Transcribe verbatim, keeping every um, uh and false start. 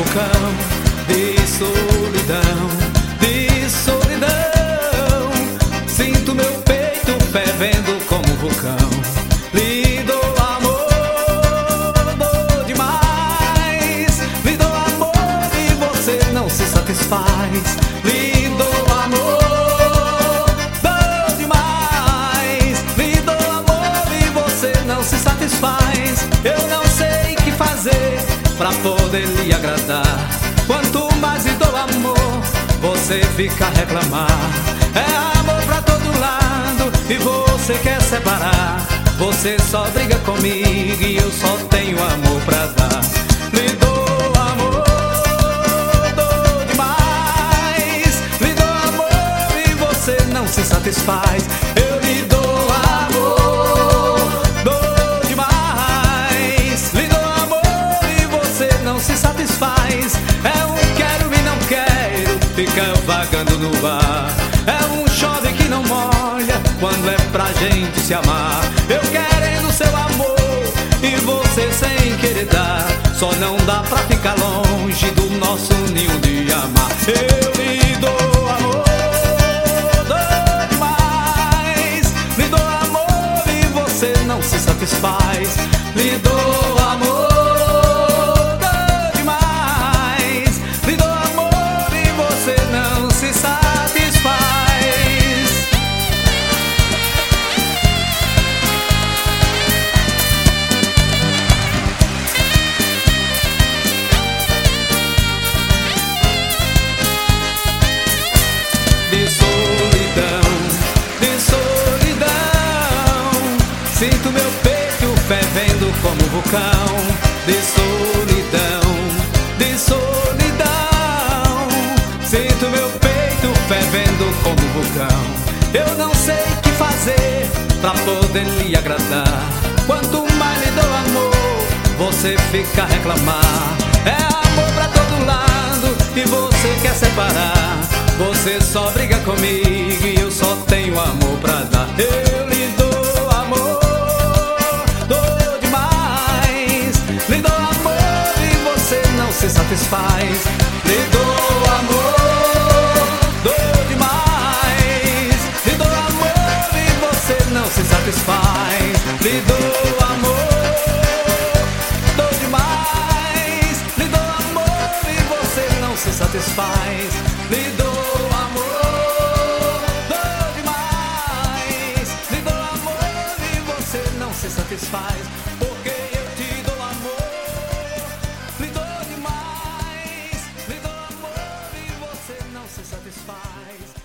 vulcão de solidão, de solidão. Sinto meu peito fervendo como um vulcão. Lhe dou amor, dou demais. Lhe dou amor e você não se satisfaz. Lhe dou amor, dou demais. Lhe dou amor e você não se satisfaz. Eu não sei o que fazer pra poder lhe agradar. Quanto mais lhe dou amor, você fica a reclamar. É amor pra todo lado e você quer separar. Você só briga comigo e eu só tenho amor pra dar. Lhe dou amor, dou demais. Lhe dou amor e você não se satisfaz. Eu lhe dou amor, dou demais. Lhe dou amor e você não se satisfaz. É um quero e não quero, fica vagando no ar. É um chove que não molha quando é pra gente se amar. Eu querendo seu amor e você sem querer dar. Só não dá pra ficar longe do nosso ninho de amar. Eu lhe dou amor, dou demais. Lhe dou amor e você não se satisfaz. Lhe dou amor, dou demais. Lhe dou amor e você não se satisfaz. De solidão, de solidão. Sinto meu peito fervendo como um vulcão. De solidão, de solidão. Sinto meu peito fervendo como um vulcão. Eu não sei o que fazer pra poder lhe agradar. Quanto mais lhe dou amor, você fica a reclamar. É amor pra todo lado e você quer separar. Você só briga comigo e eu só tenho amor pra dar. Eu lhe dou amor, dou demais. Lhe dou amor e você não se satisfaz. Lhe dou amor, dou demais. Lhe dou amor e você não se satisfaz. Lhe dou amor, dou demais. Lhe dou amor e você não se satisfaz. Lhe dou se satisfaz, porque eu te dou amor, lhe dou demais, lhe dou amor e você não se satisfaz.